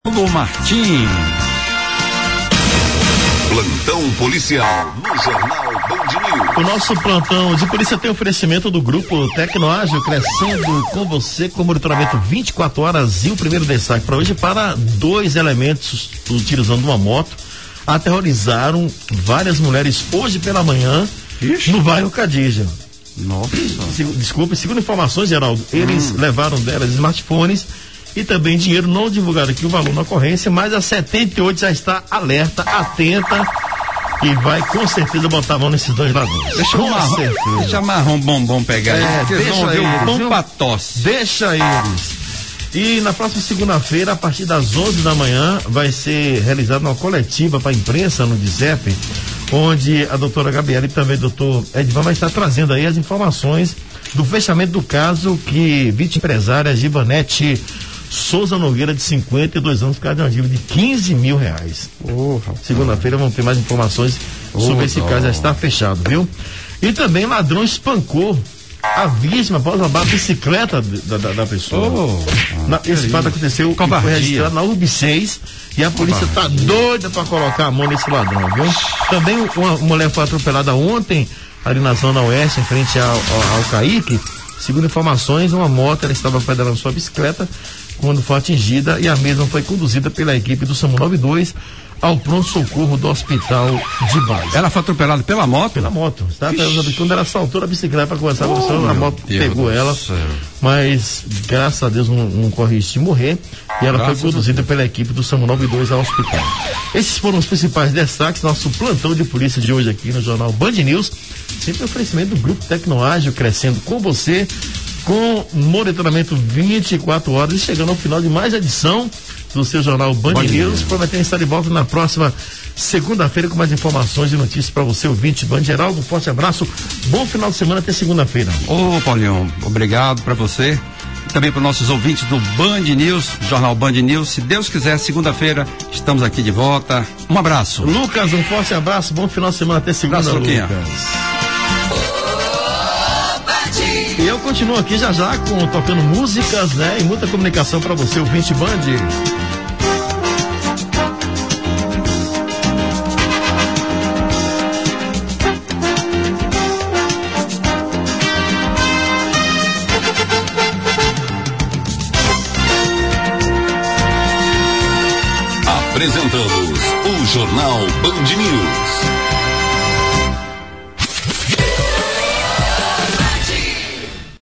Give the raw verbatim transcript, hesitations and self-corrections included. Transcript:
Paulo Martim. Plantão policial no Jornal Band News. O nosso plantão de polícia tem oferecimento do Grupo Tecnoágil, crescendo com você com monitoramento vinte e quatro horas. E o primeiro destaque para hoje para dois elementos utilizando uma moto aterrorizaram várias mulheres hoje pela manhã. Ixi. No bairro Cadija. Nossa. Se, desculpe, segundo informações, Geraldo, eles hum. levaram delas smartphones e também dinheiro. Não divulgaram aqui o valor na ocorrência, mas a setenta e oito já está alerta, atenta e vai com certeza botar a mão nesses dois ladrões. Deixa o marrom, deixa o marrom bombom pegar é, aí, deixa vão ver eles, o pão pra tosse. Deixa eles. E na próxima segunda-feira, a partir das onze da manhã, vai ser realizada uma coletiva para a imprensa no D I S E P, onde a doutora Gabriela e também o doutor Edvan vai estar trazendo aí as informações do fechamento do caso que vítima empresária Givanete Souza Nogueira, de cinquenta e dois anos, por causa de uma dívida de quinze mil reais. Oh, segunda-feira vamos ter mais informações oh, sobre esse oh. caso, já está fechado, viu? E também ladrão espancou a vítima após roubar a bicicleta da, da, da pessoa. Oh, na, esse fato aconteceu, foi registrado na U B seis e a polícia está doida para colocar a mão nesse ladrão, viu? Também uma mulher foi atropelada ontem ali na zona oeste, em frente ao, ao, ao Caíque. Segundo informações, uma moto, ela estava pedalando sua bicicleta quando foi atingida e a mesma foi conduzida pela equipe do SAMU noventa e dois ao pronto-socorro do hospital de base. Ela foi atropelada pela moto? Pela moto. Tá? Quando ela saltou a bicicleta para conversar com o senhor, a moto Deus pegou ela, céu. Mas graças a Deus não, não corre risco de morrer e ela graças foi conduzida pela equipe do SAMU noventa e dois ao hospital. Esses foram os principais destaques, nosso plantão de polícia de hoje aqui no Jornal Band News, sempre oferecimento do Grupo Tecnoágil, crescendo com você, com monitoramento vinte e quatro horas e chegando ao final de mais edição do seu Jornal Band, Band News. Prometendo estar de volta na próxima segunda-feira com mais informações e notícias para você, ouvinte Band. Geraldo, um forte abraço, bom final de semana, até segunda-feira. Ô Paulinho, obrigado para você, também para os nossos ouvintes do Band News, Jornal Band News. Se Deus quiser, segunda-feira estamos aqui de volta. Um abraço. Lucas, um forte abraço, bom final de semana, até segunda, abraço, Lucas. E eu continuo aqui já já com, tocando músicas, né? E muita comunicação para você, ouvinte Band. Apresentamos o Jornal Band News.